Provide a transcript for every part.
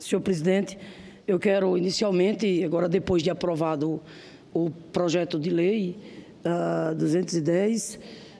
Senhor presidente, eu quero inicialmente, agora depois de aprovado o projeto de lei 210,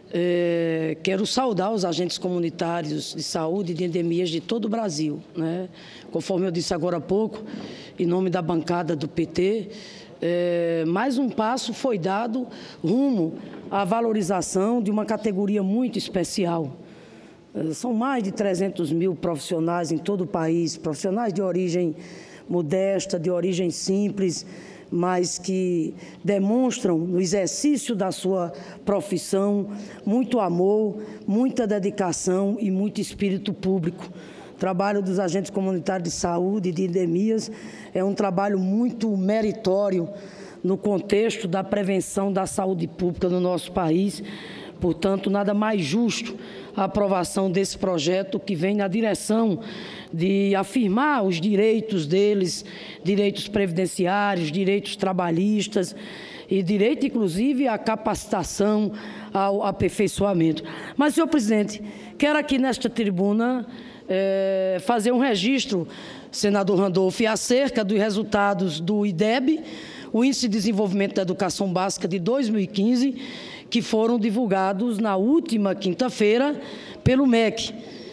quero saudar os agentes comunitários de saúde e de endemias de todo o Brasil, né? Conforme eu disse agora há pouco, em nome da bancada do PT, mais um passo foi dado rumo à valorização de uma categoria muito especial. São mais de 300 mil profissionais em todo o país, profissionais de origem modesta, de origem simples, mas que demonstram no exercício da sua profissão muito amor, muita dedicação e muito espírito público. O trabalho dos agentes comunitários de saúde e de endemias é um trabalho muito meritório no contexto da prevenção da saúde pública no nosso país. Portanto, nada mais justo a aprovação desse projeto que vem na direção de afirmar os direitos deles, direitos previdenciários, direitos trabalhistas e direito, inclusive, à capacitação, ao aperfeiçoamento. Mas, senhor presidente, quero aqui nesta tribuna fazer um registro, senador Randolph, acerca dos resultados do IDEB, o Índice de Desenvolvimento da Educação Básica de 2015, que foram divulgados na última quinta-feira pelo MEC.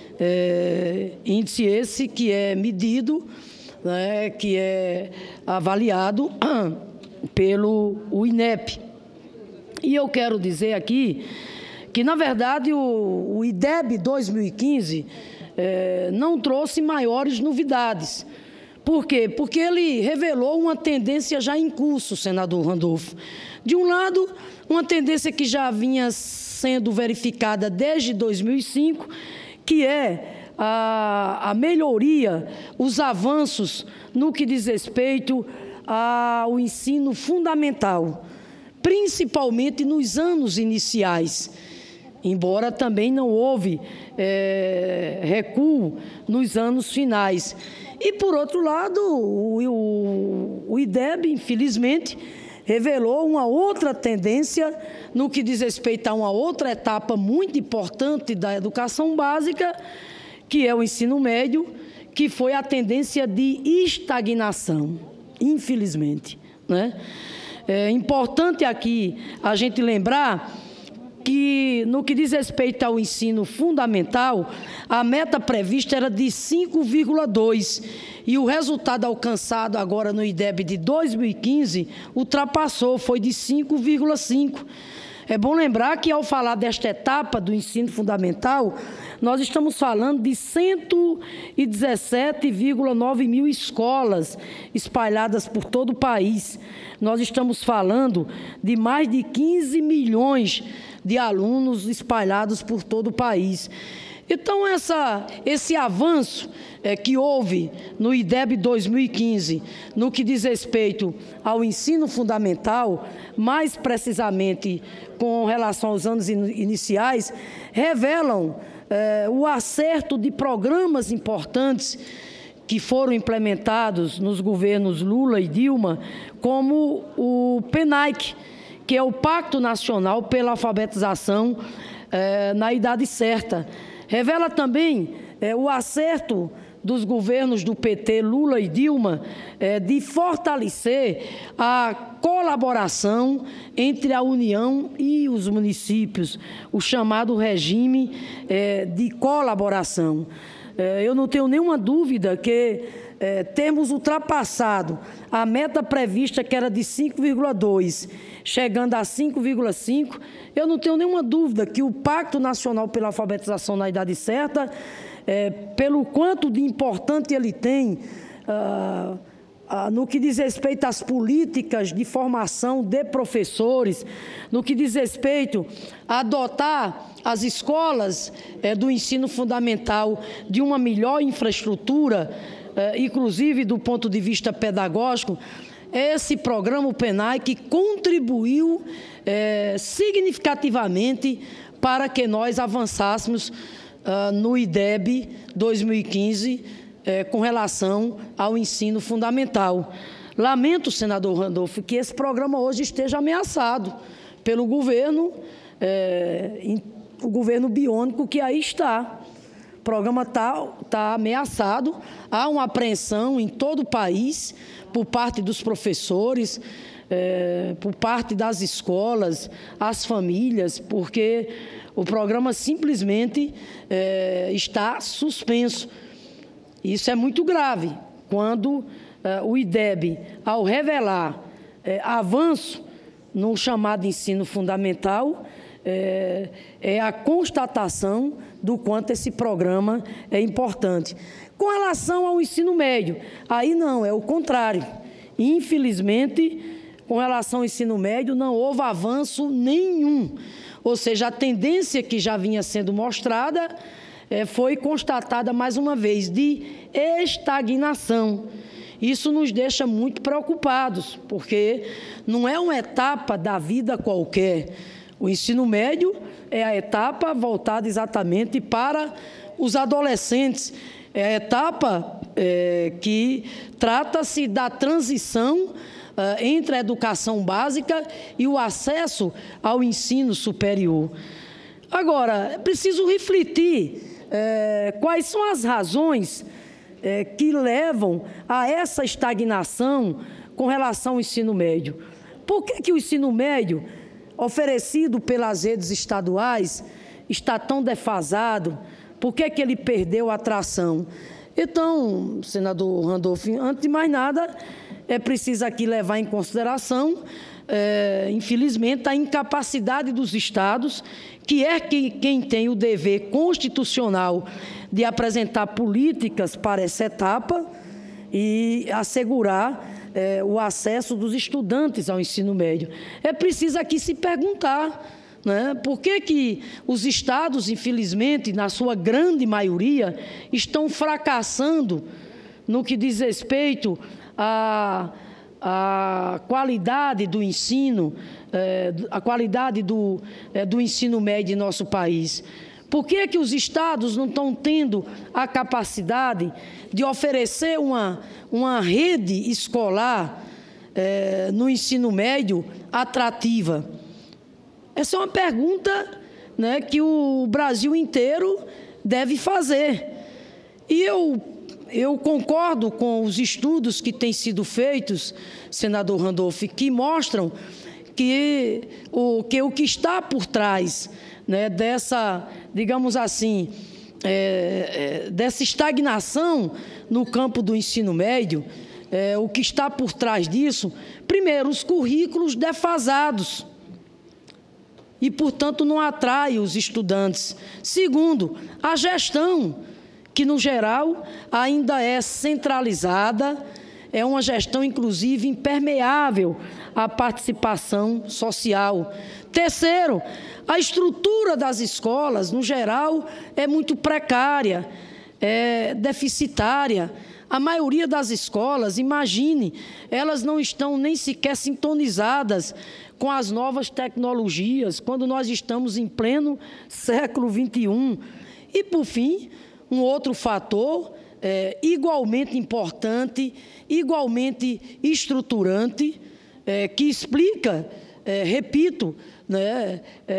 Índice esse que é medido, né, que é avaliado pelo INEP. E eu quero dizer aqui que, na verdade, o IDEB 2015 não trouxe maiores novidades. Por quê? Porque ele revelou uma tendência já em curso, senador Randolph. De um lado, uma tendência que já vinha sendo verificada desde 2005, que é a melhoria, os avanços no que diz respeito ao ensino fundamental, principalmente nos anos iniciais, embora também não houve recuo nos anos finais. E, por outro lado, o IDEB, infelizmente, revelou uma outra tendência no que diz respeito a uma outra etapa muito importante da educação básica, que é o ensino médio, que foi a tendência de estagnação, infelizmente, né? É importante aqui a gente lembrar que, no que diz respeito ao ensino fundamental, a meta prevista era de 5,2 e o resultado alcançado agora no IDEB de 2015 ultrapassou, foi de 5,5. É bom lembrar que, ao falar desta etapa do ensino fundamental, nós estamos falando de 117,9 mil escolas espalhadas por todo o país. Nós estamos falando de mais de 15 milhões de alunos espalhados por todo o país. Então, esse avanço que houve no IDEB 2015, no que diz respeito ao ensino fundamental, mais precisamente com relação aos anos iniciais, revelam o acerto de programas importantes que foram implementados nos governos Lula e Dilma, como o PNAE, que é o Pacto Nacional pela Alfabetização na Idade Certa. Revela também o acerto dos governos do PT, Lula e Dilma, de fortalecer a colaboração entre a União e os municípios, o chamado regime de colaboração. Eu não tenho nenhuma dúvida que temos ultrapassado a meta prevista, que era de 5,2, chegando a 5,5. Eu não tenho nenhuma dúvida que o Pacto Nacional pela Alfabetização na Idade Certa, pelo quanto de importante ele tem no que diz respeito às políticas de formação de professores, no que diz respeito a adotar as escolas do ensino fundamental de uma melhor infraestrutura, inclusive do ponto de vista pedagógico, esse programa, o PNAE, que contribuiu significativamente para que nós avançássemos no IDEB 2015 com relação ao ensino fundamental. Lamento, senador Randolph, que esse programa hoje esteja ameaçado pelo governo, o governo biônico que aí está. O programa tá ameaçado, há uma apreensão em todo o país por parte dos professores, por parte das escolas, as famílias, porque o programa simplesmente está suspenso. Isso é muito grave, quando o IDEB, ao revelar avanço no chamado ensino fundamental, é a constatação do quanto esse programa é importante. Com relação ao ensino médio, aí não, é o contrário. Infelizmente, com relação ao ensino médio, não houve avanço nenhum. Ou seja, a tendência que já vinha sendo mostrada foi constatada mais uma vez de estagnação. Isso nos deixa muito preocupados, porque não é uma etapa da vida qualquer. O ensino médio é a etapa voltada exatamente para os adolescentes. É a etapa que trata-se da transição entre a educação básica e o acesso ao ensino superior. Agora, é preciso refletir quais são as razões que levam a essa estagnação com relação ao ensino médio. Por que o ensino médio, oferecido pelas redes estaduais, está tão defasado? Por que ele perdeu a atração? Então, senador Randolph, antes de mais nada, é preciso aqui levar em consideração, infelizmente, a incapacidade dos estados, que é quem tem o dever constitucional de apresentar políticas para essa etapa e assegurar o acesso dos estudantes ao ensino médio. É preciso aqui se perguntar, né, por que os estados, infelizmente, na sua grande maioria, estão fracassando no que diz respeito à qualidade do ensino, a qualidade do ensino médio em nosso país. Por que os estados não estão tendo a capacidade de oferecer uma rede escolar no ensino médio atrativa? Essa é uma pergunta, né, que o Brasil inteiro deve fazer. E eu concordo com os estudos que têm sido feitos, senador Randolph, que mostram que o que está por trás, né, dessa, digamos assim, dessa estagnação no campo do ensino médio, o que está por trás disso, primeiro, os currículos defasados e, portanto, não atrai os estudantes. Segundo, a gestão, que, no geral, ainda é centralizada, é uma gestão, inclusive, impermeável à participação social. Terceiro, a estrutura das escolas, no geral, é muito precária, é deficitária. A maioria das escolas, imagine, elas não estão nem sequer sintonizadas com as novas tecnologias, quando nós estamos em pleno século XXI. E, por fim, um outro fator igualmente importante, igualmente estruturante, que explica, repito, né,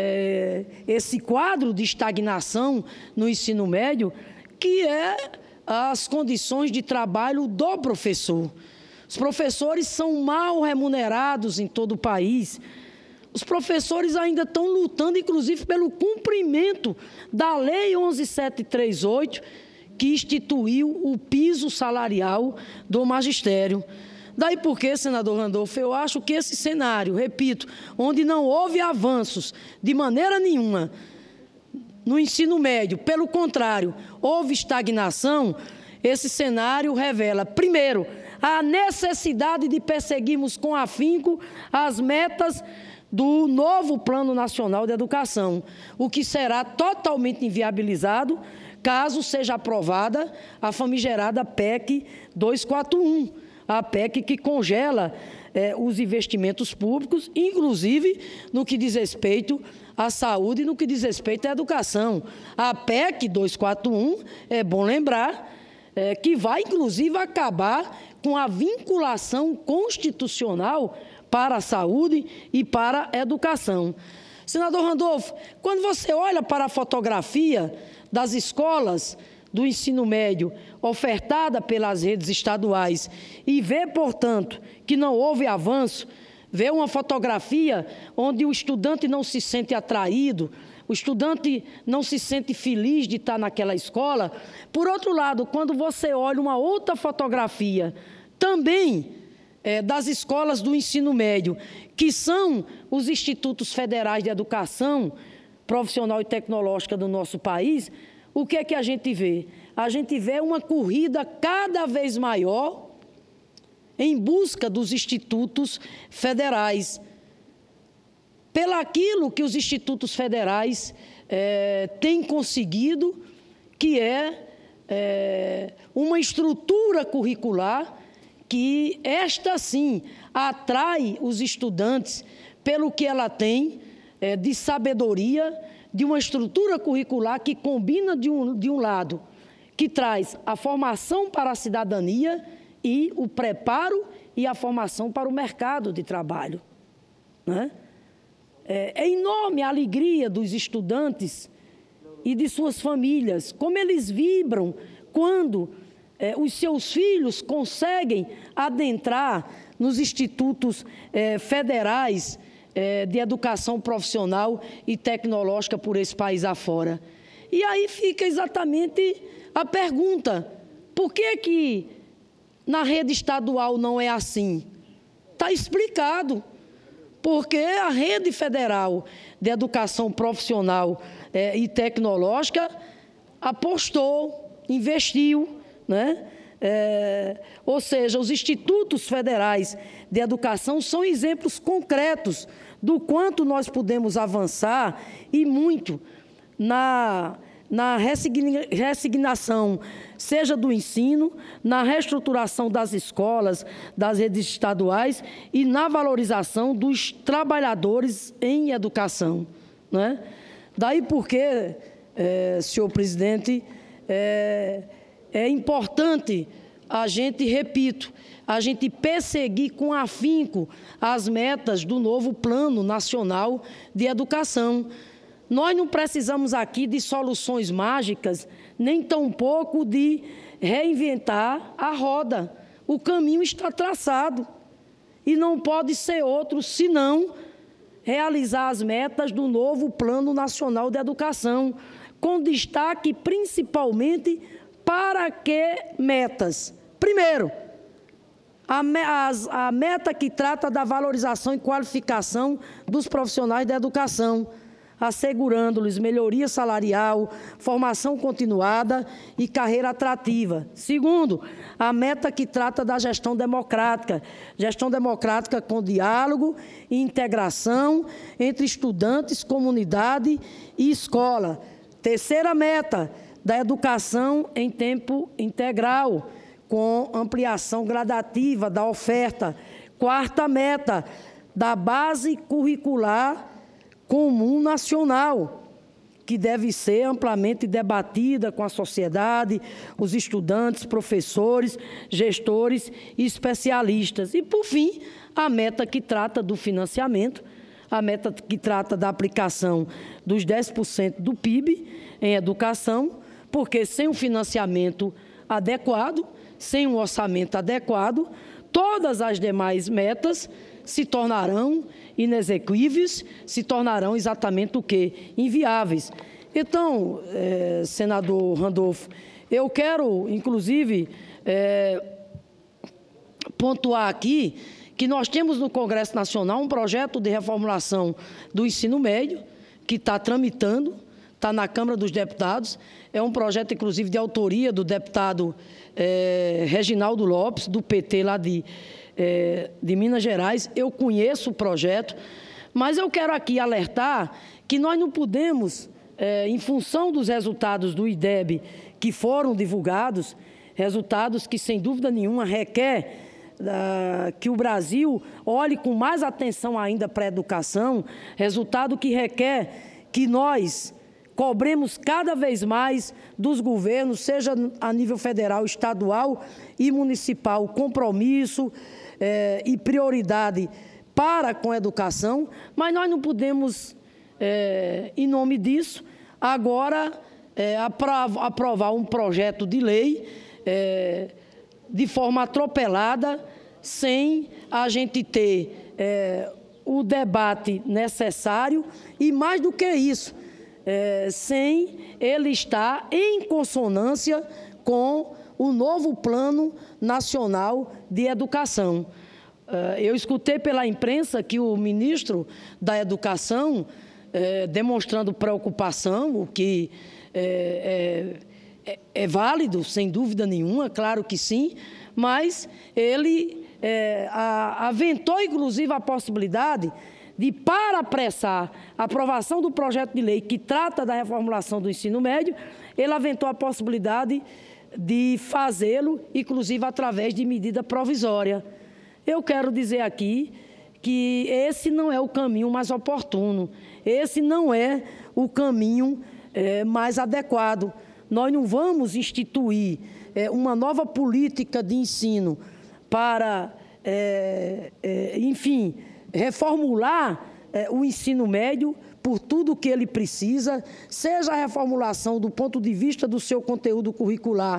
esse quadro de estagnação no ensino médio, que é as condições de trabalho do professor. Os professores são mal remunerados em todo o país. Os professores ainda estão lutando, inclusive, pelo cumprimento da Lei 11.738, que instituiu o piso salarial do magistério. Daí porque, senador Randolph, eu acho que esse cenário, repito, onde não houve avanços de maneira nenhuma no ensino médio, pelo contrário, houve estagnação, esse cenário revela, primeiro, a necessidade de perseguirmos com afinco as metas do novo Plano Nacional de Educação, o que será totalmente inviabilizado caso seja aprovada a famigerada PEC 241, a PEC que congela os investimentos públicos, inclusive no que diz respeito à saúde e no que diz respeito à educação. A PEC 241, é bom lembrar, que vai, inclusive, acabar com a vinculação constitucional para a saúde e para a educação. Senador Randolph, quando você olha para a fotografia das escolas do ensino médio ofertada pelas redes estaduais e vê, portanto, que não houve avanço, vê uma fotografia onde o estudante não se sente atraído, o estudante não se sente feliz de estar naquela escola. Por outro lado, quando você olha uma outra fotografia, também das escolas do ensino médio, que são os institutos federais de educação profissional e tecnológica do nosso país, o que é que a gente vê? A gente vê uma corrida cada vez maior em busca dos institutos federais, pelaquilo que os institutos federais têm conseguido, que é uma estrutura curricular que, esta sim, atrai os estudantes pelo que ela tem de sabedoria, de uma estrutura curricular que combina, de um lado, que traz a formação para a cidadania e o preparo e a formação para o mercado de trabalho, né? É enorme a alegria dos estudantes e de suas famílias, como eles vibram quando os seus filhos conseguem adentrar nos institutos federais de educação profissional e tecnológica por esse país afora. E aí fica exatamente a pergunta: por que na rede estadual não é assim? Está explicado. Porque a rede federal de educação profissional e tecnológica apostou, investiu, né? Ou seja, os institutos federais de educação são exemplos concretos do quanto nós podemos avançar, e muito, na ressignação, seja do ensino, na reestruturação das escolas, das redes estaduais e na valorização dos trabalhadores em educação, né? Daí porque, senhor presidente, é importante a gente, repito, a gente perseguir com afinco as metas do novo Plano Nacional de Educação. Nós não precisamos aqui de soluções mágicas, nem tampouco de reinventar a roda. O caminho está traçado e não pode ser outro senão realizar as metas do novo Plano Nacional de Educação, com destaque principalmente para que metas? Primeiro, a meta que trata da valorização e qualificação dos profissionais da educação, assegurando-lhes melhoria salarial, formação continuada e carreira atrativa. Segundo, a meta que trata da gestão democrática com diálogo e integração entre estudantes, comunidade e escola. Terceira meta, da educação em tempo integral, com ampliação gradativa da oferta. Quarta meta, da base curricular comum nacional, que deve ser amplamente debatida com a sociedade, os estudantes, professores, gestores e especialistas. E, por fim, a meta que trata do financiamento, a meta que trata da aplicação dos 10% do PIB em educação, porque sem um financiamento adequado, sem um orçamento adequado, todas as demais metas se tornarão inexequíveis, se tornarão exatamente o quê? Inviáveis. Então, senador Randolfo, eu quero, inclusive, pontuar aqui que nós temos no Congresso Nacional um projeto de reformulação do ensino médio, que está tramitando, está na Câmara dos Deputados. É um projeto, inclusive, de autoria do deputado Reginaldo Lopes, do PT lá de Minas Gerais. Eu conheço o projeto, mas eu quero aqui alertar que nós não podemos, em função dos resultados do IDEB que foram divulgados, resultados que, sem dúvida nenhuma, requer que o Brasil olhe com mais atenção ainda para a educação, resultado que requer que nós cobremos cada vez mais dos governos, seja a nível federal, estadual e municipal, compromisso e prioridade para com a educação, mas nós não podemos, em nome disso, agora aprovar um projeto de lei de forma atropelada, sem a gente ter o debate necessário e, mais do que isso, sem ele estar em consonância com o novo Plano Nacional de Educação. Eu escutei pela imprensa que o ministro da Educação, demonstrando preocupação, o que é válido, sem dúvida nenhuma, claro que sim, mas ele aventou, inclusive, a possibilidade de, para apressar a aprovação do projeto de lei que trata da reformulação do ensino médio, ele aventou a possibilidade de fazê-lo, inclusive, através de medida provisória. Eu quero dizer aqui que esse não é o caminho mais oportuno, esse não é o caminho mais adequado. Nós não vamos instituir uma nova política de ensino para, enfim, reformular o ensino médio por tudo o que ele precisa, seja a reformulação do ponto de vista do seu conteúdo curricular,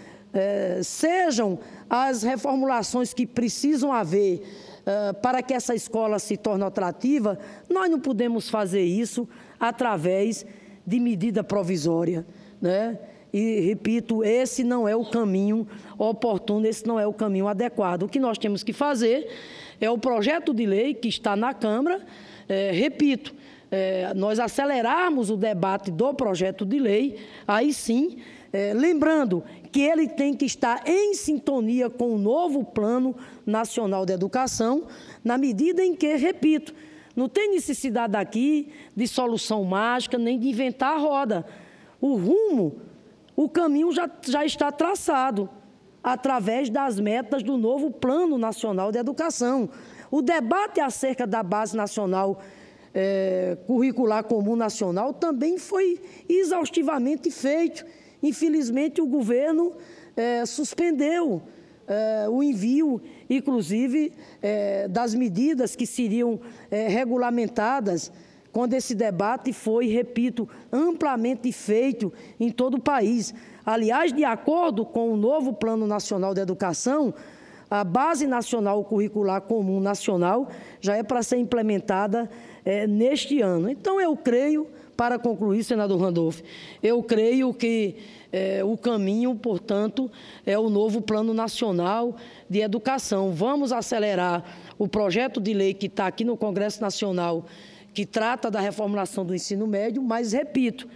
sejam as reformulações que precisam haver para que essa escola se torne atrativa. Nós não podemos fazer isso através de medida provisória, né? E, repito, esse não é o caminho oportuno, esse não é o caminho adequado. O que nós temos que fazer é o projeto de lei que está na Câmara, repito, nós acelerarmos o debate do projeto de lei, aí sim, lembrando que ele tem que estar em sintonia com o novo Plano Nacional de Educação, na medida em que, repito, não tem necessidade aqui de solução mágica, nem de inventar a roda. O rumo, o caminho já está traçado, através das metas do novo Plano Nacional de Educação. O debate acerca da Base Nacional Curricular Comum Nacional também foi exaustivamente feito. Infelizmente, o governo suspendeu o envio, inclusive, das medidas que seriam regulamentadas, quando esse debate foi, repito, amplamente feito em todo o país. Aliás, de acordo com o novo Plano Nacional de Educação, a Base Nacional Curricular Comum Nacional já é para ser implementada neste ano. Então, eu creio, para concluir, senador Randolph, eu creio que o caminho, portanto, é o novo Plano Nacional de Educação. Vamos acelerar o projeto de lei que está aqui no Congresso Nacional, que trata da reformulação do ensino médio, mas, repito,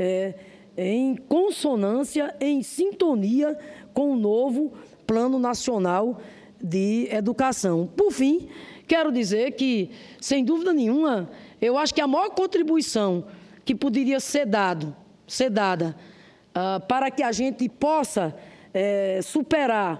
em consonância, em sintonia com o novo Plano Nacional de Educação. Por fim, quero dizer que, sem dúvida nenhuma, eu acho que a maior contribuição que poderia ser dada para que a gente possa superar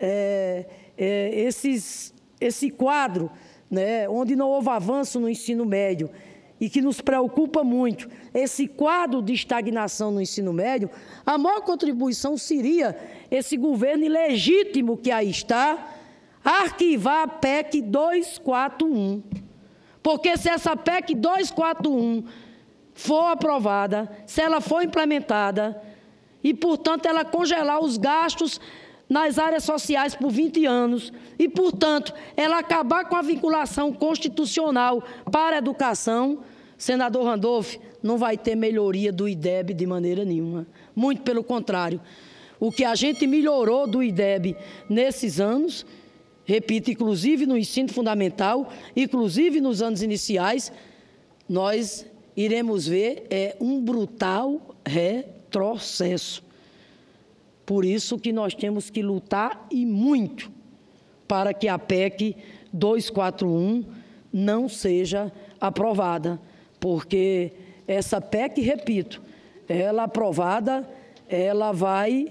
esse quadro, né, onde não houve avanço no ensino médio e que nos preocupa muito, esse quadro de estagnação no ensino médio, a maior contribuição seria esse governo ilegítimo que aí está, arquivar a PEC 241. Porque se essa PEC 241 for aprovada, se ela for implementada e, portanto, ela congelar os gastos nas áreas sociais por 20 anos e, portanto, ela acabar com a vinculação constitucional para a educação, senador Randolph, não vai ter melhoria do IDEB de maneira nenhuma. Muito pelo contrário. O que a gente melhorou do IDEB nesses anos, repito, inclusive no ensino fundamental, inclusive nos anos iniciais, nós iremos ver um brutal retrocesso. Por isso que nós temos que lutar e muito para que a PEC 241 não seja aprovada, porque essa PEC, repito, ela aprovada, ela vai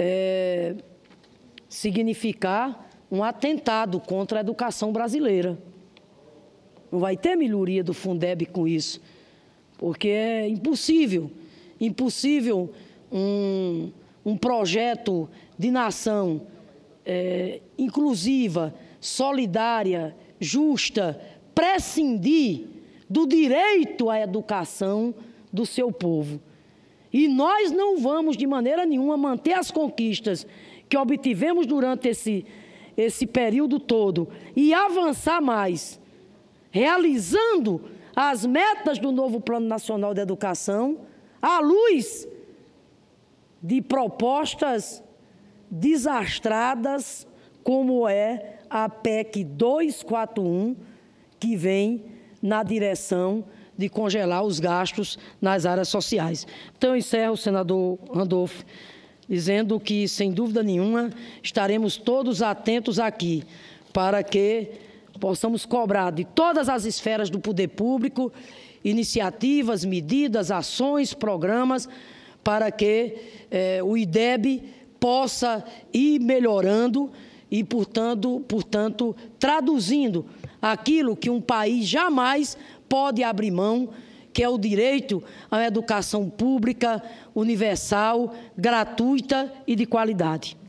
significar um atentado contra a educação brasileira. Não vai ter melhoria do Fundeb com isso, porque é impossível um projeto de nação inclusiva, solidária, justa, prescindir do direito à educação do seu povo. E nós não vamos, de maneira nenhuma, manter as conquistas que obtivemos durante esse período todo e avançar mais, realizando as metas do novo Plano Nacional de Educação, à luz de propostas desastradas, como é a PEC 241, que vem na direção de congelar os gastos nas áreas sociais. Então, eu encerro, senador Randolfo, dizendo que, sem dúvida nenhuma, estaremos todos atentos aqui para que possamos cobrar de todas as esferas do poder público iniciativas, medidas, ações, programas, para que o IDEB possa ir melhorando e, portanto, traduzindo aquilo que um país jamais pode abrir mão, que é o direito à educação pública, universal, gratuita e de qualidade.